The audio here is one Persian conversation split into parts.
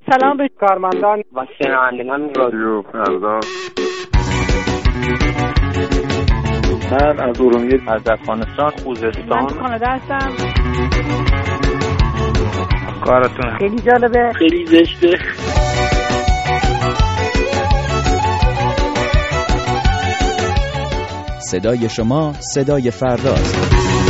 سلام به کارمندان و شنوندگان رادیو فردا. من از ارومیه، از افغانستان، خوزستان، من از کانادا هستم. کارتون خیلی جالبه، خیلی زشته. صدای شما صدای فرداست.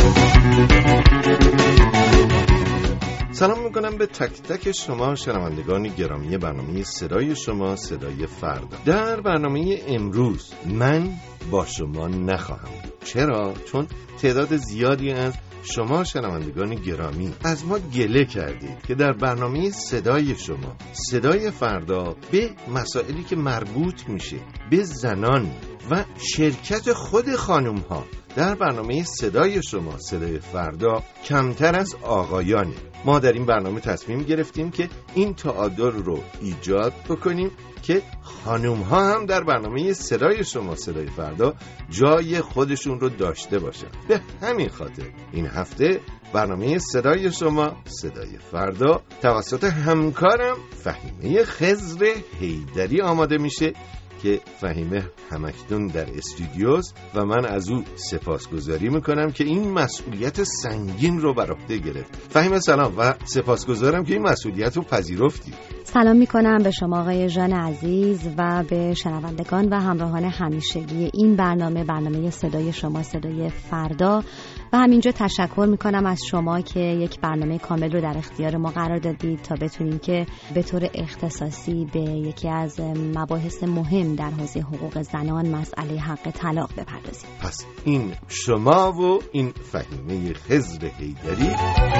سلام میکنم به تک تک شما شنوندگان گرامی برنامه صدای شما صدای فردا. در برنامه امروز من با شما نخواهم بود. چرا؟ چون تعداد زیادی از شما شنوندگان گرامی از ما گله کردید که در برنامه صدای شما صدای فردا به مسائلی که مربوط میشه به زنان و شرکت خود خانم ها در برنامه صدای شما صدای فردا کمتر از آقایانه. ما در این برنامه تصمیم گرفتیم که این تعادل رو ایجاد بکنیم که خانم ها هم در برنامه صدای شما صدای فردا جای خودشون رو داشته باشن. به همین خاطر این هفته برنامه صدای شما صدای فردا توسط همکارم فهیمه خضر حیدری آماده میشه که فهیمه همکنون در استودیوست و من از او سپاسگزاری میکنم که این مسئولیت سنگین رو بر عهده گرفت. فهیمه سلام و سپاسگزارم که این مسئولیت رو پذیرفتی. سلام میکنم به شما آقای ژان عزیز و به شنوندگان و همراهان همیشگی این برنامه صدای شما صدای فردا و همینجا تشکر میکنم از شما که یک برنامه کامل رو در اختیار ما قرار دادید تا بتونیم که به طور اختصاصی به یکی از مباحث مهم در حوزه حقوق زنان مسئله حق طلاق بپردازیم. پس این شما و این فهیمه خضر حیدری.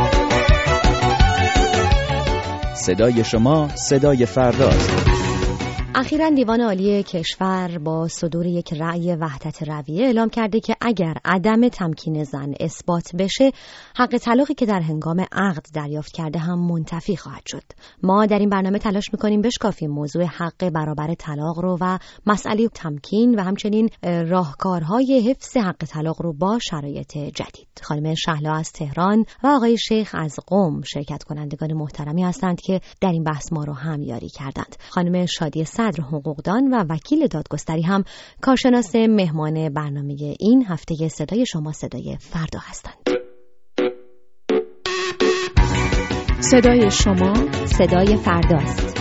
صدای شما صدای فرداست. اخیراً دیوان عالی کشور با صدور یک رأی وحدت رویه اعلام کرده که اگر عدم تمکین زن اثبات بشه، حق طلاقی که در هنگام عقد دریافت کرده هم منتفی خواهد شد. ما در این برنامه تلاش می‌کنیم بشکافیم موضوع حق برابر طلاق رو و مسئله تمکین و همچنین راهکارهای حفظ حق طلاق رو با شرایط جدید. خانم شهلا از تهران و آقای شیخ از قم شرکت کنندگان محترمی هستند که در این بحث ما رو همیاری کردند. خانم شادی صدر حقوقدان و وکیل دادگستری هم کارشناس مهمان برنامه این هفته صدای شما صدای فردا هستند. صدای شما صدای فرداست.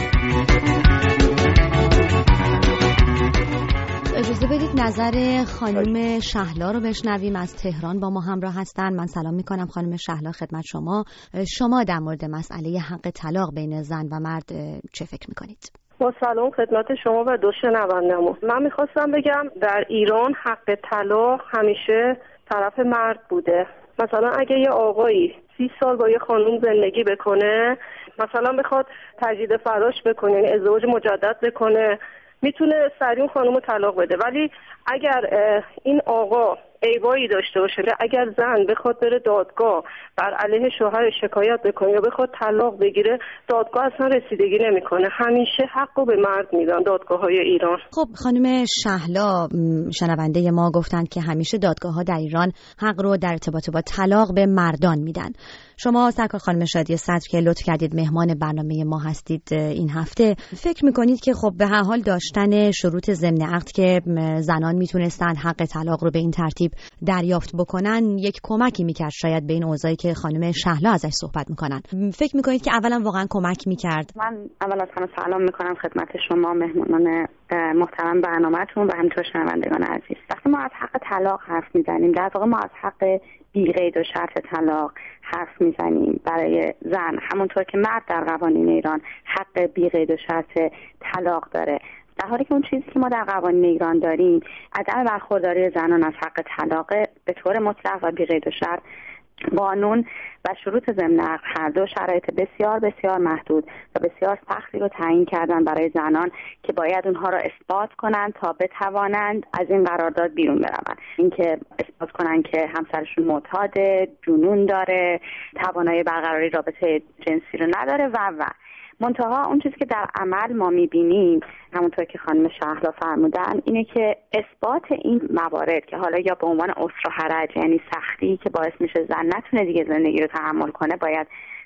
اجازه بدید نظر خانم شهلا رو بشنویم. از تهران با ما همراه هستن. من سلام میکنم خانم شهلا خدمت شما. شما در مورد مسئله حق طلاق بین زن و مرد چه فکر میکنید؟ با سلام خدمت شما و دو شنونده‌مون. من میخواستم بگم در ایران حق طلاق همیشه طرف مرد بوده. مثلا اگه یه آقایی 30 سال با یه خانوم زندگی بکنه، مثلا بخواد تجدید فراش بکنه، یعنی ازدواج مجدد بکنه، میتونه سریع خانومو طلاق بده. ولی اگر این آقا عیبایی داشته باشه، اگر زن بخواد بره دادگاه بر علیه شوهر شکایت بکنه یا بخواد طلاق بگیره، دادگاه اصلا رسیدگی نمیکنه. همیشه حقو به مرد میدن دادگاه‌های ایران. خب خانم شهلا، شنونده ما گفتند که همیشه دادگاه‌ها در ایران حق رو در ارتباط با طلاق به مردان میدن. شما سرکار خانم شادی صدر که لطف کردید مهمان برنامه ما هستید این هفته، فکر میکنید که خب به هر حال داشتن شروط ضمن عقد که زنان میتونستند حق طلاق رو به این ترتیب دریافت بکنن یک کمکی میکرد شاید به این اوضاعی که خانم شهلا ازش صحبت میکنن؟ فکر میکنید که اولا واقعا کمک میکرد؟ من اول از همه سلام میکنم خدمت شما مهمانان محترم برنامه‌تون و همینطور شنوندگان عزیز. وقتی ما از حق طلاق حرف میزنیم، در واقع ما از حق بی‌قید و شرط طلاق حرف میزنیم برای زن، همونطور که مرد در قوانین ایران حق بی‌قید و شرط طلاق داره. در حالی که اون چیزی که ما در قوانین ایران داریم عدم برخورداری زنان از حق طلاق به طور مطلق و بی‌قید و شرط. قانون و شروط ضمن عقد هر دو شرایط بسیار بسیار محدود و بسیار سختی رو تعیین کردن برای زنان که باید اونها رو اثبات کنند تا بتوانند از این قرارداد بیرون بروند. اینکه اثبات کنند که همسرشون معتاده، جنون داره، توانایی برقراری رابطه جنسی رو نداره و منتها اون چیزی که در عمل ما میبینیم همونطور که خانم شهلا فرمودن اینه که اثبات این موارد که حالا یا به عنوان عسر و حرج، یعنی سختی که باعث میشه زن نتونه دیگه زندگی رو تحمل کنه، باید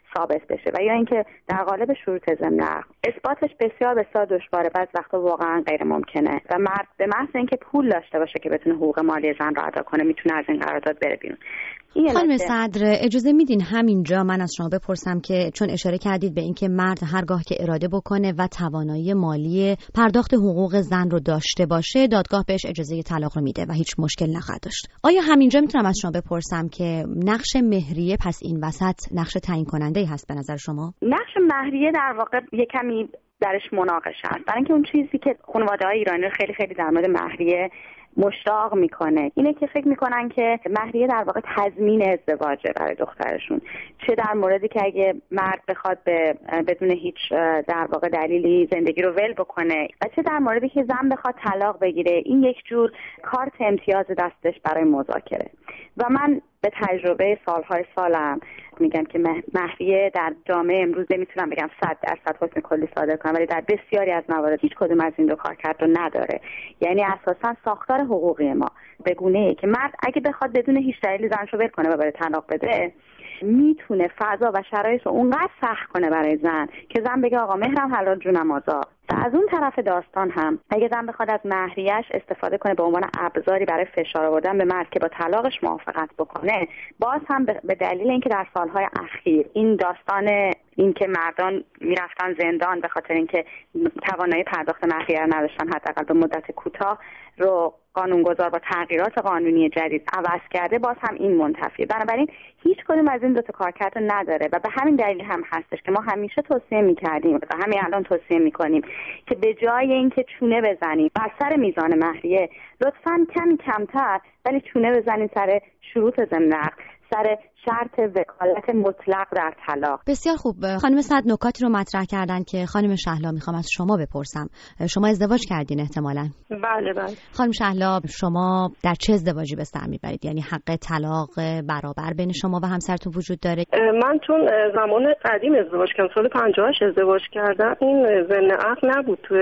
ثابت بشه و یا اینکه در قالب شروط ضمن عقد اثباتش بسیار بسیار دشواره، بعضی وقتا واقعا غیر ممکنه و مرد به محض اینکه پول داشته باشه که بتونه حقوق مالی زن رو ادا کنه میتونه از این قرارداد بره بیرون. خانم صدر اجازه میدین همینجا من از شما بپرسم که چون اشاره کردید به اینکه مرد هرگاه که اراده بکنه و توانایی مالی پرداخت حقوق زن رو داشته باشه دادگاه بهش اجازه طلاق رو میده و هیچ مشکل نخواهد داشت، آیا همینجا میتونم از شما بپرسم که نقش مهریه پس این وسط نقش تعیین کننده هست به نظر شما؟ نقش مهریه در واقع یه کمی درش مناقشه است، برای اینکه اون چیزی که خانواده‌های ایرانی رو خیلی خیلی در مورد مهریه مشتاق میکنه اینه که فکر میکنن که مهریه در واقع تضمین ازدواجه برای دخترشون، چه در موردی که اگه مرد بخواد بدون هیچ در واقع دلیلی زندگی رو ول بکنه و چه در موردی که زن بخواد طلاق بگیره، این یک جور کارت امتیاز دستش برای مذاکره. و من به تجربه سالهای سالم میگم که مهریه در جامعه امروز نمیتونم بگم 100% حکم کلی صادر کنم، ولی در بسیاری از موارد هیچ کدوم از این دو کارکرد رو نداره. یعنی اساسا ساختار حقوقی ما به گونه‌ای که مرد اگه بخواد بدون هیچ دلیلی زنشو ول کنه و بره طلاق بده میتونه فضا و شرایط رو اونقدر سخت کنه برای زن که زن بگه آقا مهرم حلال جونم آزاد. و از اون طرف داستان هم اگه زن بخواد از مهریه‌اش استفاده کنه به عنوان ابزاری برای فشار آوردن به مرد که با طلاقش موافقت بکنه، باز هم به دلیل اینکه در سالهای اخیر این داستان این که مردان میرفتن زندان به خاطر اینکه توانایی پرداخت مهریه نداشتن حداقل به مدت کوتاه رو قانونگذار با تغییرات قانونی جدید عوض کرده، باز هم این منتفیه. بنابراین هیچ کدوم از این دو تا کارکرد نداره و به همین دلیل هم هستش که ما همیشه توصیه می‌کردیم و همین الان توصیه می‌کنیم که به جای اینکه چونه بزنیم بر سر میزان مهریه، لطفاً کمی کمتر ولی چونه بزنیم سر شروط ضمن عقد، سر شرط وکالت مطلق در طلاق. بسیار خوب. خانم صد نکاتی رو مطرح کردن که خانم شهلا میخوام از شما بپرسم. شما ازدواج کردین احتمالاً؟ بله بله. خانم شهلا شما در چه ازدواجی به سر میبرید؟ یعنی حق طلاق برابر بین شما و همسرتون وجود داره؟ من چون زمان قدیم ازدواج کردم، سال 58 ازدواج کردم، این ضمن عقد نبود توی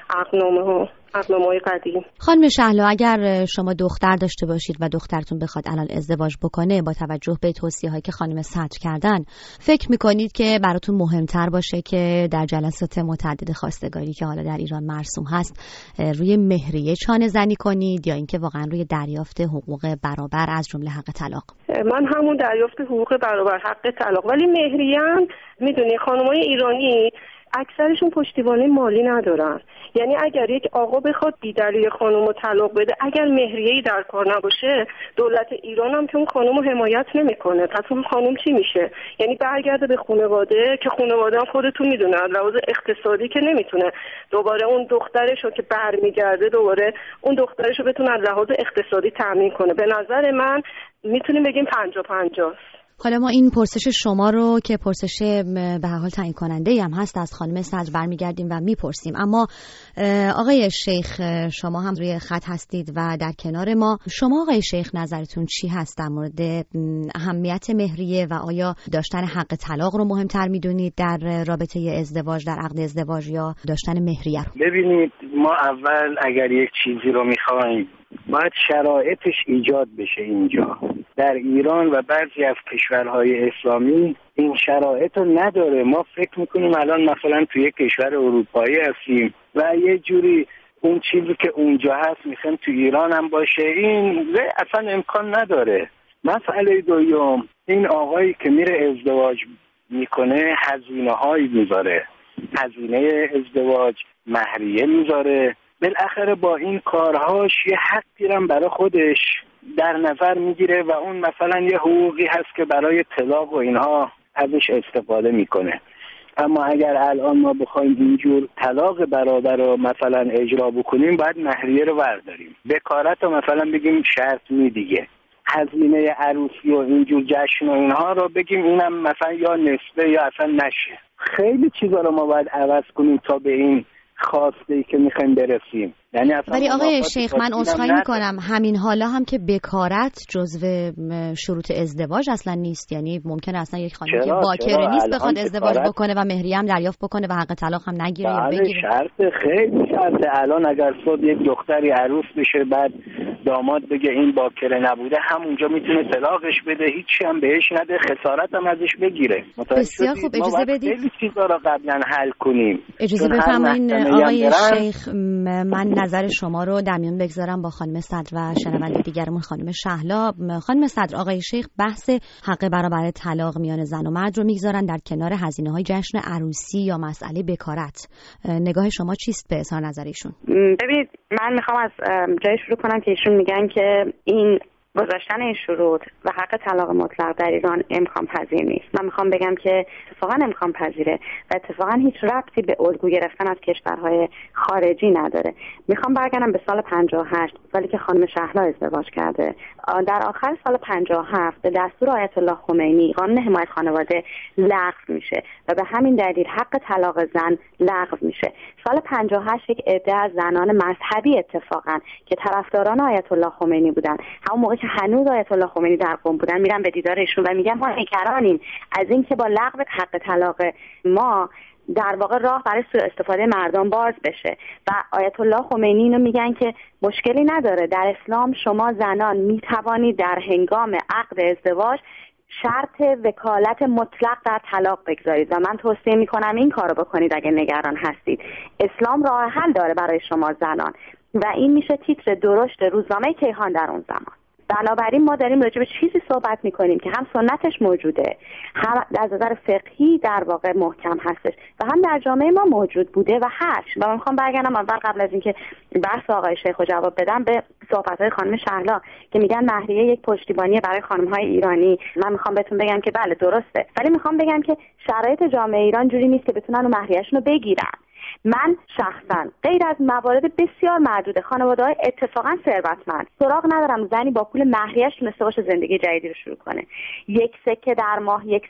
عقدنامه قدیم. خانم شهلا اگر شما دختر داشته باشید و دخترتون بخواد الان ازدواج بکنه، با توجه به توصیه‌هایی که خانم صدر کردن، فکر میکنید که براتون مهمتر باشه که در جلسات متعدد خواستگاری که حالا در ایران مرسوم هست روی مهریه چانه زنی کنید یا اینکه واقعا روی دریافت حقوق برابر از جمله حق طلاق؟ من همون دریافت حقوق برابر، حق طلاق. ولی مهریه میدونی خانمای ایرانی اکثرشون پشتیبانی مالی ندارن. یعنی اگر یک آقا بخواد بی‌دلیل خانومو طلاق بده، اگر مهریه‌ای در کار نباشه، دولت ایران هم که اون خانومو حمایت نمیکنه. پس اون خانوم چی میشه؟ یعنی برگرده به خانواده که خانواده هم خودتون میدونن لحاظ اقتصادی که نمیتونه دوباره اون دخترشو که برمیگرده دوباره اون دخترشو بتونه از لحاظ اقتصادی تامین کنه. به نظر من میتونیم بگیم 50-50. حالا ما این پرسش شما رو که پرسش به هر حال تعیین کننده هم هست از خانم صدر برمیگردیم و میپرسیم، اما آقای شیخ شما هم روی خط هستید و در کنار ما. شما آقای شیخ نظرتون چی هست در مورد اهمیت مهریه و آیا داشتن حق طلاق رو مهمتر میدونید در رابطه ازدواج، در عقد ازدواج، یا داشتن مهریه رو؟ ببینید، ما اول اگر یک چیزی رو میخوایم باید شرایطش ایجاد بشه. اینجا در ایران و بعضی از کشورهای اسلامی این شرایط رو نداره. ما فکر میکنیم الان مثلا توی یک کشور اروپایی هستیم و یه جوری اون چیزی که اونجا هست میخوایم توی ایران هم باشه. این اصلا امکان نداره. مسئله دوم، این آقایی که میره ازدواج میکنه هزینه هایی میذاره، هزینه ازدواج، مهریه میذاره، بالاخره با این کارهاش یه حقی هم برای خودش در نظر میگیره و اون مثلا یه حقوقی هست که برای طلاق و اینها ازش استفاده میکنه. اما اگر الان ما بخوایم اینجور طلاق برابر رو مثلا اجرا بکنیم، باید مهریه رو برداریم، بکارت رو مثلا بگیم شرط میدیگه، هزینه عروسی و اینجور جشن و اینها رو بگیم اینم مثلا یا نصفه یا اصلا نشه. خیلی چیزا رو ما باید عوض کنیم تا به این خواسته که میخوایم برسیم. یعنی ولی آقای شیخ من عذرخواهی میکنم، همین حالا هم که بکارت جزو شروط ازدواج اصلا نیست. یعنی ممکنه اصلا یک خانم که باکره نیست بخواد ازدواج بکنه و مهریه هم دریافت بکنه و حق طلاق هم نگیره یا بگیره. شرط، خیلی شرط. الان اگر صد یک دختری عروس بشه بعد داماد بگه این باکره نبوده همونجا میتونه طلاقش بده، هیچی هم بهش نده، خسارت هم ازش بگیره. بسیار خوب، اجازه بدید خیلی چیزا رو قبلا حل کنیم. اجازه بفرمایید آقای شیخ، من نظر شما رو در میون بگذارم با خانم صدر و شنونده دیگرمون خانم شهلا. خانم صدر، آقای شیخ بحث حق برابر طلاق میان زن و مرد رو میگذارن در کنار هزینه‌های جشن عروسی یا مسئله بکارت. نگاه شما چیست به اظهار نظر ایشون؟ ببینید، من میخوام از جای شروع کنم که ایشون میگن که این گذاشتن این شروط و حق طلاق مطلق در ایران امکان پذیر نیست. من میخوام بگم که اتفاقا امکان پذیره و اتفاقا هیچ ربطی به الگو گرفتن از کشورهای خارجی نداره. میخوام برگردم به سال 58، سالی که خانم شهلا ازدواج کرده. در آخر سال 57 به دستور آیت الله خمینی قانون حمایت خانواده لغو میشه و به همین دلیل حق طلاق زن لغو میشه. سال 58 یک عده از زنان مذهبی اتفاقا که طرفداران آیت الله خمینی بودن، همون موقع که هنوز آیت الله خمینی در قم بودن، میرن به دیدار ایشون و میگن ما نگرانیم از این که با لغو حق طلاق ما در واقع راه برای سوء استفاده مردم باز بشه. و آیت الله خمینی اینو میگن که مشکلی نداره، در اسلام شما زنان میتوانید در هنگام عقد ازدواج شرط وکالت مطلق در طلاق بگذارید و من توصیه میکنم این کارو بکنید اگه نگران هستید. اسلام راه حل داره برای شما زنان و این میشه تیتر درشت روزنامه کیهان در اون زمان. بنابراین ما داریم راجع به چیزی صحبت میکنیم که هم سنتش موجوده، هم از نظر فقهی در واقع محکم هستش و هم در جامعه ما موجود بوده و هست. و من میخوام برگردم اول قبل از اینکه بحث آقای شیخو جواب بدم به صحبت‌های خانم شهلا که میگن مهریه یک پشتیبانی برای خانم‌های ایرانی. من میخوام بهتون بگم که بله درسته، ولی میخوام بگم که شرایط جامعه ایران جوری نیست که بتونن اون مهریه‌شون رو بگیرن. من شخصا غیر از موارد بسیار معدود خانواده‌های اتفاقا ثروتمند سراغ ندارم زنی با پول مهریه‌اش تونسته باشه زندگی جدیدی رو شروع کنه. یک سکه در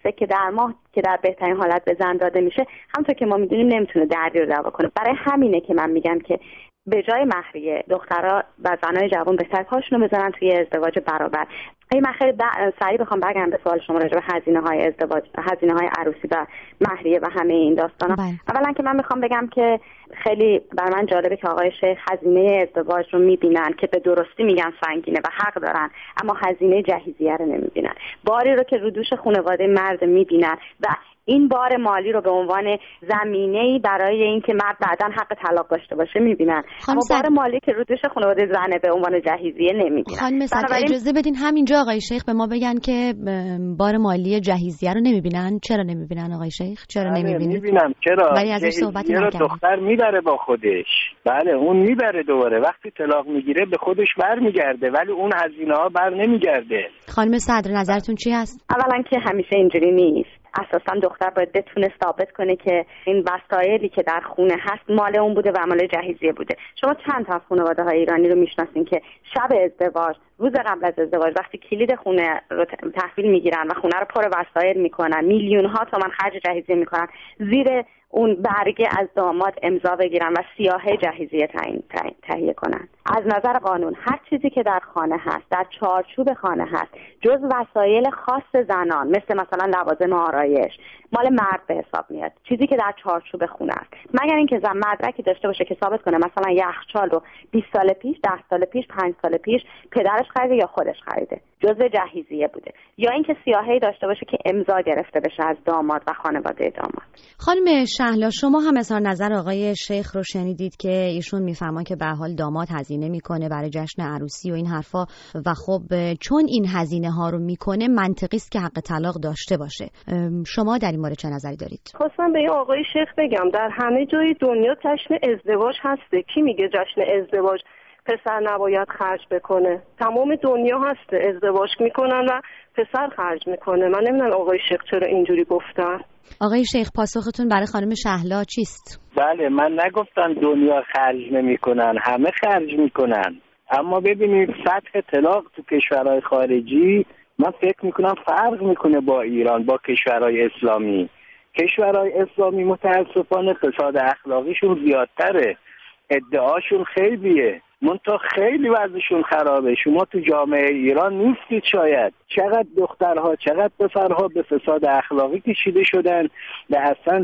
ماه که در بهترین حالت به زن داده میشه، همونطور که ما میدونیم نمیتونه دردی رو دوا کنه. برای همینه که من میگم که به جای مهریه دخترها و زنای جوان بهتر پاشونو بزنن توی ازدواج برابر. من خیلی سریع بخوام برگردم به سوال شما راجع به هزینه‌های ازدواج، هزینه‌های عروسی و مهریه و همه این داستانا. اولا که من میخوام بگم که خیلی برای من جالبه که آقای شیخ هزینه ازدواج رو میبینن که به درستی میگن سنگینه و حق دارن، اما هزینه جهیزیه رو نمیبینن. باری رو که رو دوش خانواده مرد میبینن و این بار مالی رو به عنوان زمینه‌ای برای اینکه مرد بعداً حق طلاق داشته باشه میبینن، اما بار مالی که رو دوش خانواده زنه به عنوان جهیزیه نمیبینن. خانم صدر اجازه بدین همینجا آقای شیخ به ما بگن که بار مالی جهیزیه رو نمیبینن. چرا نمیبینن آقای شیخ؟ چرا نمیبینید؟ میبینم. چرا؟ ولی ازش صحبت نکردن. دختر میبره با خودش. بله اون میبره دوباره، وقتی طلاق میگیره به خودش برمیگرده، ولی اون هزینه‌ها بر نمیگرده. خانم صدر نظرتون چی هست؟ اولا که همیشه اینجوری نیست. اساسا دختر باید بتونه ثابت کنه که این وسایلی که در خونه هست مال اون بوده و مال جهیزیه بوده. شما چند تا از خانواده‌های ایرانی رو میشناسین که شب ازدواج، روز قبل از ازدواج، وقتی کلید خونه رو تحویل میگیرن و خونه رو پر وسایل میکنن، میلیون‌ها تومان خرج جهیزیه میکنن، زیر اون برگه از داماد امضا بگیرن و سیاهه جهیزیه تهیه کنن. از نظر قانون هر چیزی که در خانه هست، در چارچوب خانه هست، جز وسایل خاص زنان مثل مثلا لوازم آرایش، مال مرد به حساب میاد. چیزی که در چارچوب خونه است، مگر اینکه زن مدرکی داشته باشه که ثابت کنه مثلا یخچال رو 20 سال پیش، 10 سال پیش، 5 سال پیش پدرش خریده یا خودش خریده، جزء جهیزیه بوده، یا اینکه سیاهی داشته باشه که امضا گرفته بشه از داماد و خانواده داماد. خانم شهلا، شما هم اظهار نظر آقای شیخ رو شنیدید که ایشون میفرمان که به حال داماد هزینه میکنه برای جشن عروسی و این حرفا و خب چون این هزینه ها رو میکنه منطقی است که حق طلاق داشته باشه. شما در این مورد چه نظری دارید؟ خواستم به این آقای شیخ بگم در همه جای دنیا جشن ازدواج هسته. کی میگه جشن ازدواج پسر نباید خرج بکنه؟ تمام دنیا هسته، ازدواج میکنن و پسر خرج میکنه. من نمیدونم آقای شیخ چرا اینجوری گفتن. آقای شیخ پاسختون برای خانم شهلا چیست؟ بله من نگفتم دنیا خرج نمیکنن، همه خرج میکنن، اما ببینید سطح طلاق تو کشورهای خارجی من فکر میکنم فرق میکنه با ایران، با کشورهای اسلامی. کشورهای اسلامی متاسفانه فساد اخلاقیشون زیادتره، ادعاشون خیلیه، منتها خیلی وضعشون خرابه. شما تو جامعه ایران نیستید شاید. چقدر دخترها چقدر پسرها به فساد اخلاقی کشیده شدن و اصلا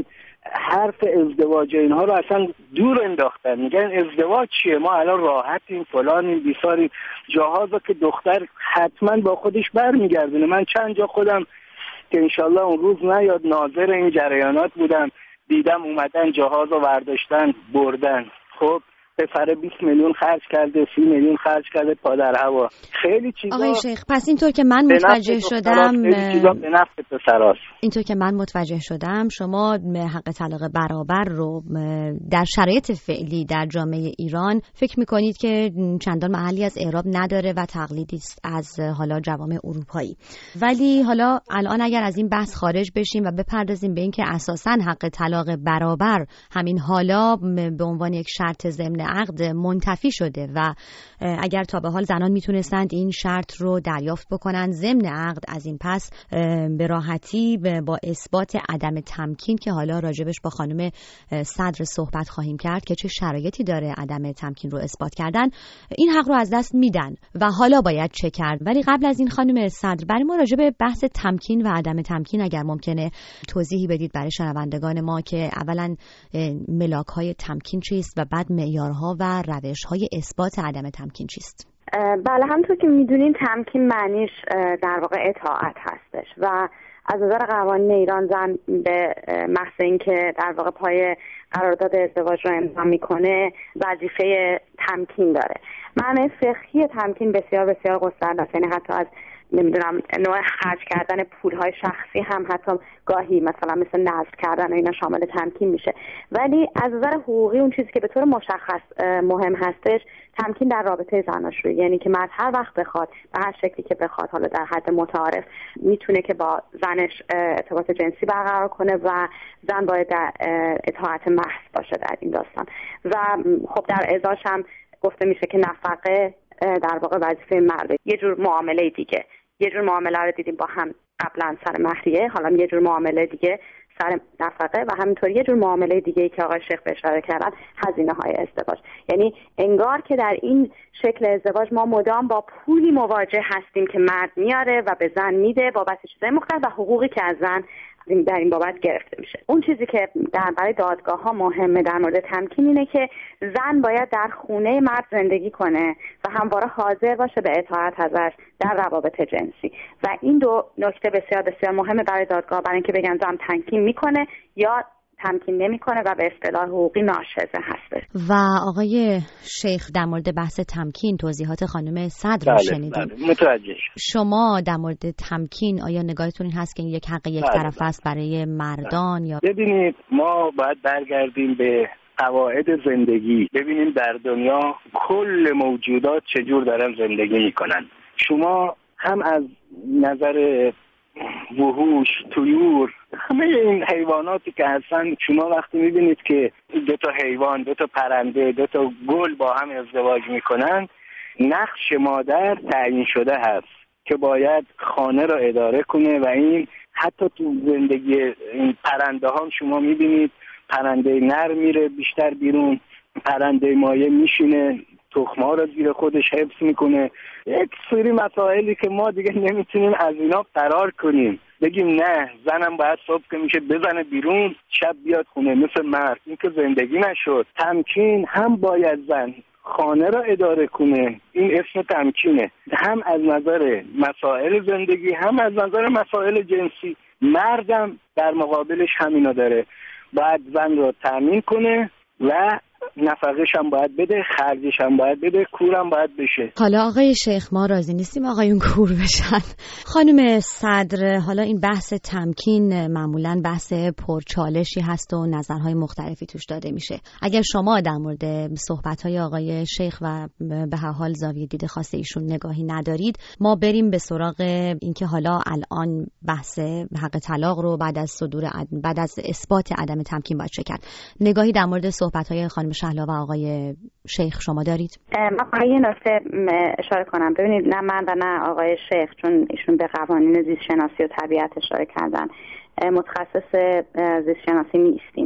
حرف ازدواج اینها رو اصلا دور انداختن. میگن ازدواج چیه؟ ما الان راحتیم، فلانیم، بیساریم. جاهازا که دختر حتما با خودش برمیگردونه. من چند جا خودم که انشالله اون روز نیاد ناظر این جریانات بودم، دیدم اومدن جاهازو برداشتن بردن. خب پسر 20 میلیون خرج کرده، 30 میلیون خرج کرده پا در هوا. خیلی چیزا. آقای شیخ پس اینطور که من متوجه شدم، خیلی چیزا به نفع پسراست. اینطور که من متوجه شدم شما حق طلاق برابر رو در شرایط فعلی در جامعه ایران فکر میکنید که چندان محلی از اعراب نداره و تقلیدی است از حالا جوامع اروپایی. ولی حالا الان اگر از این بحث خارج بشیم و بپردازیم به اینکه اساساً حق طلاق برابر همین حالا به عنوان یک شرط ضمن عقد منتفی شده و اگر تا به حال زنان میتونستند این شرط رو دریافت بکنن ضمن عقد، از این پس به راحتی با اثبات عدم تمکین که حالا راجبش با خانم صدر صحبت خواهیم کرد که چه شرایطی داره عدم تمکین رو اثبات کردن، این حق رو از دست میدن و حالا باید چه کرد. ولی قبل از این خانم صدر برای ما راجب بحث تمکین و عدم تمکین اگر ممکنه توضیحی بدید برای شنوندگان ما که اولا ملاک‌های تمکین چیست و بعد معیارها و روش‌های اثبات عدم تمکین چیست؟ بله، همونطور که میدونین تمکین معنیش در واقع اطاعت هستش و از نظر قوانین ایران زن به محض اینکه در واقع پای قرارداد ازدواج رو امضا میکنه وظیفه تمکین داره. معنی فقهی تمکین بسیار بسیار گسترده است، یعنی حتی از نمیدونم نوع خرج کردن پولهای شخصی هم حتی گاهی مثلا مثل نذر کردن و اینا شامل تمکین میشه. ولی از نظر حقوقی اون چیزی که به طور مشخص مهم هستش تمکین در رابطه زناشویی، یعنی که مرد هر وقت بخواد به هر شکلی که بخواد، حالا در حد متعارف، میتونه که با زنش ارتباط جنسی برقرار کنه و زن باید در اطاعت محض باشه در این داستان. و خب در ازاش هم گفته میشه که نفقه در واقع وظیفه مرده. یه جور معامله دیگه، یه جور معامله رو دیدیم با هم قبلا سر مهریه، حالا یه جور معامله دیگه سر نفقه و همینطور یه جور معامله دیگه که آقای شیخ اشاره کردن هزینه‌های ازدواج. یعنی انگار که در این شکل ازدواج ما مدام با پولی مواجه هستیم که مرد میاره و به زن میده بابت چیزای مختلف و حقوقی که از زن در این بابت گرفته میشه. اون چیزی که برای دادگاه ها مهمه در مورد تمکین اینه که زن باید در خونه مرد زندگی کنه و همواره حاضر باشه به اطاعت ازش در روابط جنسی و این دو نکته بسیار بسیار مهمه برای دادگاه، برای اینکه بگن زن تمکین میکنه یا تمکین نمیکنه و به اصطلاح حقوقی ناشزه هست. و آقای شیخ در مورد بحث تمکین توضیحات خانم صدر رو شنیدیم. بله، متوجه. شما در مورد تمکین آیا نگاهتون این هست که این یک حق یک طرف است برای مردان یا ببینید ما باید برگردیم به قواعد زندگی، ببینیم در دنیا کل موجودات چجور دارن زندگی میکنن. شما هم از نظر وحوش، طیور، همه این حیواناتی که هستن، شما وقتی میبینید که دو تا حیوان، دو تا پرنده، دو تا گل با هم ازدواج میکنن، نقش مادر تعیین شده هست که باید خانه را اداره کنه و این حتی تو زندگی این پرنده ها شما میبینید پرنده نر میره بیشتر بیرون، پرنده مایه میشینه تخم‌ها رو زیر خودش حفظ میکنه. یک سری مسائلی که ما دیگه نمیتونیم از اینا فرار کنیم، بگیم نه زنم باید صبح که میشه بزنه بیرون شب بیاد خونه مثل مرد. این که زندگی نشد. تمکین هم باید زن خانه را اداره کنه، این اسم تمکینه، هم از نظر مسائل زندگی هم از نظر مسائل جنسی. مردم در مقابلش همینا داره، باید زن را تامین کنه و نفقش هم باید بده، خرجش هم باید بده، کورم باید بشه. حالا آقای شیخ ما راضی نیستیم آقایون کور بشن. خانم صدر، حالا این بحث تمکین معمولاً بحث پرچالشی هست و نظرهای مختلفی توش داده میشه. اگر شما در مورد صحبت‌های آقای شیخ و به هر حال زاویه دید خاص ایشون نگاهی ندارید، ما بریم به سراغ اینکه حالا الان بحث حق طلاق رو بعد از اثبات عدم تمکین باید چه کرد. نگاهی در مورد صحبت‌های خانم شهلا و آقای شیخ شما دارید؟ من یه نکته اشاره کنم. ببینید نه من و نه آقای شیخ، چون ایشون به قوانین زیست شناسی و طبیعت اشاره کردن، متخصص زیست شناسی نیستیم.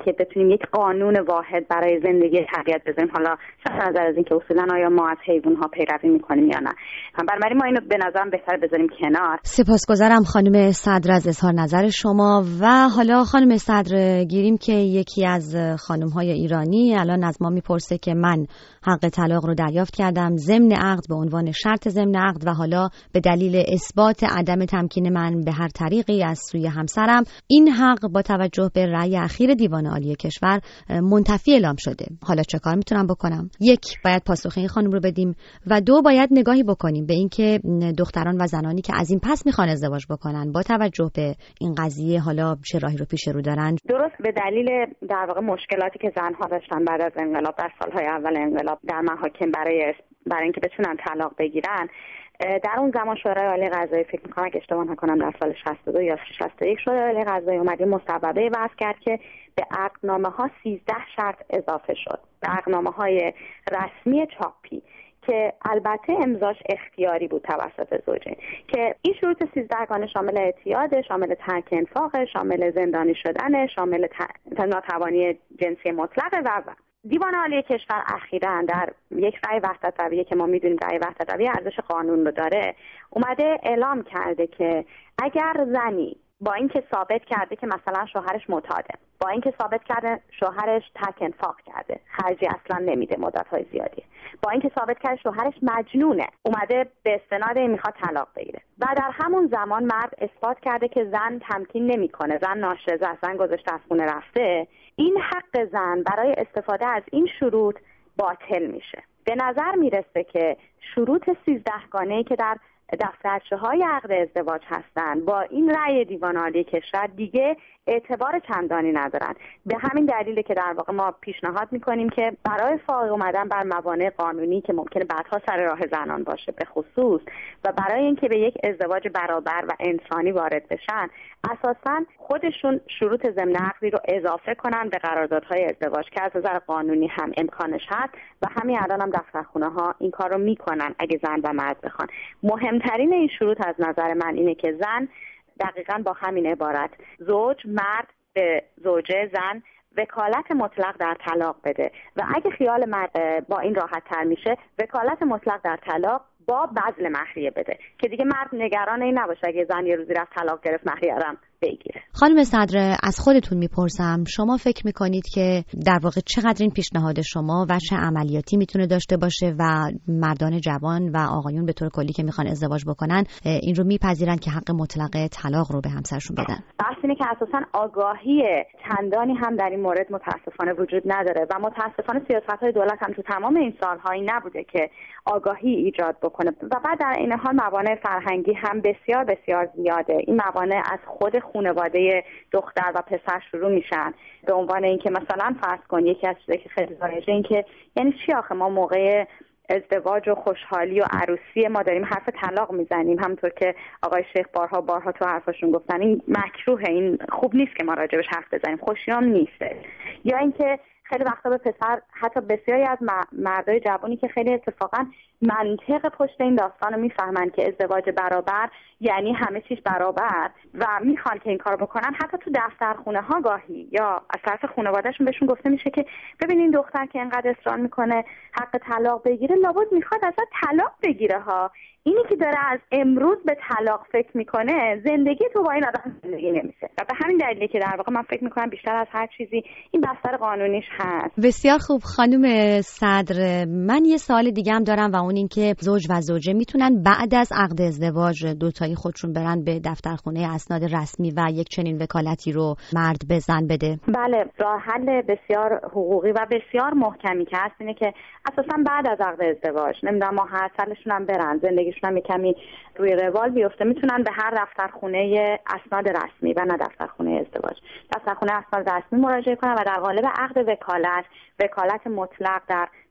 که بتونیم یک قانون واحد برای زندگی طبیعت بذاریم، حالا صرف نظر از اینکه اصولا آیا ما از حیوان‌ها پیروی می‌کنیم یا نه. بنابراین ما اینو به نظرم بهتره بذاریم کنار. سپاسگزارم خانم صدر از اظهار نظر شما. و حالا خانم صدر گیریم که یکی از خانم‌های ایرانی الان از ما میپرسه که من حق طلاق رو دریافت کردم ضمن عقد به عنوان شرط ضمن عقد و حالا به دلیل اثبات عدم تمکین من به هر طریقی از سوی همسرم این حق با توجه به رأی اخیر دیوان عالی کشور منتفی اعلام شده. حالا چه کار میتونم بکنم؟ یک، باید پاسخ این خانم رو بدیم و دو، باید نگاهی بکنیم به اینکه دختران و زنانی که از این پس میخوان ازدواج بکنن با توجه به این قضیه حالا چه راهی رو پیش رو دارن. درست به دلیل در واقع مشکلاتی که زنها داشتن بعد از انقلاب در سالهای اول انقلاب در محاکم برای اینکه بتونن طلاق بگیرن، در اون زمان شورای عالی قضایی فکر می‌کنم اگه اشتباه نکنم در سال 62 یا 61 شورای عالی قضایی اومد یه مصوبه وضع کرد که به عقدنامه‌ها 13 شرط اضافه شد. به عقدنامه‌های رسمی چاپی که البته امضاش اختیاری بود توسط زوجین، که این شروط 13 گانه شامل اعتیاد، شامل ترک انفاق، شامل زندانی شدن، شامل ناتوانی جنسی مطلقه و دیوان عالی کشور اخیراً در یک رأی وحدت رویه که ما میدونیم رأی وحدت رویه ارزش قانون رو داره، اومده اعلام کرده که اگر زنی با اینکه ثابت کرده که مثلا شوهرش معتاده، با اینکه ثابت کرده شوهرش ترک انفاق کرده، خرجی اصلا نمیده مدت‌های زیادی، با اینکه ثابت کرده شوهرش مجنونه، اومده به استناد این میخواد طلاق بگیره و در همون زمان مرد اثبات کرده که زن تمکین نمیکنه، زن ناشزه است، زن گذاشته از خونه رفته، این حق زن برای استفاده از این شروط باطل میشه. به نظر میرسه که شروط 13 گانه‌ای که در دفترچه‌های عقد ازدواج هستند با این رأی دیوان عالی کشور دیگه اعتبار چندانی ندارن. به همین دلیله که در واقع ما پیشنهاد میکنیم که برای فائق اومدن بر موانع قانونی که ممکنه بعدها سر راه زنان باشه به خصوص و برای اینکه به یک ازدواج برابر و انسانی وارد بشن، اساساً خودشون شروط ضمن عقدی رو اضافه کنن به قراردادهای ازدواج که از نظر قانونی هم امکانش هست و همین الان هم دفترخونه‌ها این کار رو میکنن اگه زن و مرد بخوان. مهمترین این شروط از نظر من اینه که زن دقیقاً با همین عبارت زوج مرد به زوجه زن وکالت مطلق در طلاق بده و اگه خیال مرد با این راحت تر میشه وکالت مطلق در طلاق با بذل مهریه بده که دیگه مرد نگران این نباشه اگه زن یه روزی رفت طلاق گرفت مهریه رو بگیره. خانم صدر، از خودتون میپرسم، شما فکر میکنید که در واقع چقدر این پیشنهاد شما وجه عملیاتی میتونه داشته باشه و مردان جوان و آقایون به طور کلی که میخوان ازدواج بکنن این رو میپذیرن که حق مطلق طلاق رو به همسرشون بدن؟ بحث اینه که اساساً آگاهی چندانی هم در این مورد متاسفانه وجود نداره و متاسفانه سیاست‌های دولت هم تو تمام این سال‌ها نبوده که آگاهی ایجاد بکنه و بعد در این حال موانع فرهنگی هم بسیار بسیار زیاده. این موانع از خود خانواده دختر و پسر شروع میشن به عنوان اینکه مثلا فرض کن یکی از چیزایی که خیلی رایجه این که یعنی چی آخه ما موقع ازدواج و خوشحالی و عروسی ما داریم حرف طلاق میزنیم، همونطور که آقای شیخ بارها تو حرفاشون گفتن این مکروهه، این خوب نیست که ما راجبش حرف بزنیم، خوشیام نیسته. یا اینکه خیلی وقتا به پسر حتی بسیاری از مردای جوانی که خیلی اتفاقا منطق پشت این داستان رو میفهمن که ازدواج برابر یعنی همه چیز برابر و میخوان که این کار بکنن، حتی تو دفترخونه ها گاهی یا از طرف خانواده‌شون بهشون گفته میشه که ببینین دختر که اینقدر اصرار میکنه حق طلاق بگیره لابد میخواد ازت طلاق بگیره ها، اینی که داره از امروز به طلاق فکر میکنه زندگی تو با این آدم زندگی نمیشه. و به همین دلیله که در واقع من فکر میکنم بیشتر از هر چیزی این بستر قانونیش هست. بسیار خوب خانم صدر، من یه سوال دیگه هم دارم و اون این که زوج و زوجه میتونن بعد از عقد ازدواج دوتایی خودشون برن به دفترخونه اسناد رسمی و یک چنین وکالتی رو مرد به زن بده؟ بله، راه حل بسیار حقوقی و بسیار محکمی که هست اینه که اساسا بعد از عقد ازدواج نمیدونم ماه سالشون هم برن زندگیشون هم کمی روی روال بیفته میتونن به هر دفترخونه اسناد رسمی و نه دفترخونه ازدواج دفترخونه اسناد رسمی مراجعه کنن و در قالب عقد وکالت مطلق در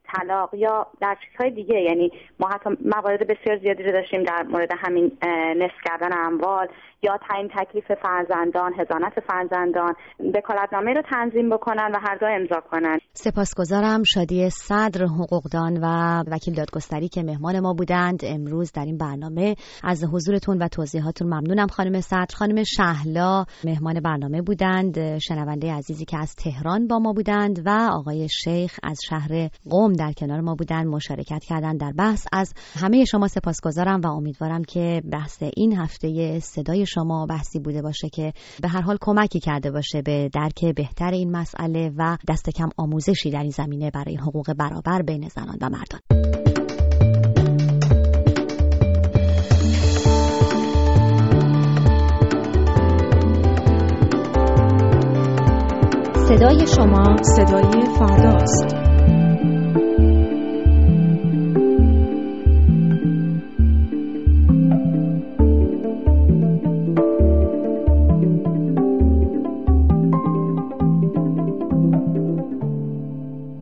طلاق یا در چیزهای دیگه. یعنی ما حتی موارد بسیار زیادی رو داشتیم در مورد همین نصف کردن اموال یا تعیین تکلیف فرزندان، حضانت فرزندان، وکالتنامه رو تنظیم بکنن و هر دو امضا کنن. سپاسگزارم شادی صدر، حقوقدان و وکیل دادگستری که مهمان ما بودند امروز در این برنامه. از حضورتون و توضیحاتون ممنونم خانم صدر. خانم شهلا مهمان برنامه بودند، شنونده عزیزی که از تهران با ما بودند، و آقای شیخ از شهر قم در کنار ما بودند، مشارکت کردند در بحث. از همه شما سپاسگزارم و امیدوارم که بحث این هفته صدای شما بحثی بوده باشه که به هر حال کمکی کرده باشه به درک بهتر این مسئله و دست کم آموزشی در این زمینه برای حقوق برابر بین زنان و مردان. صدای شما صدای فرداست.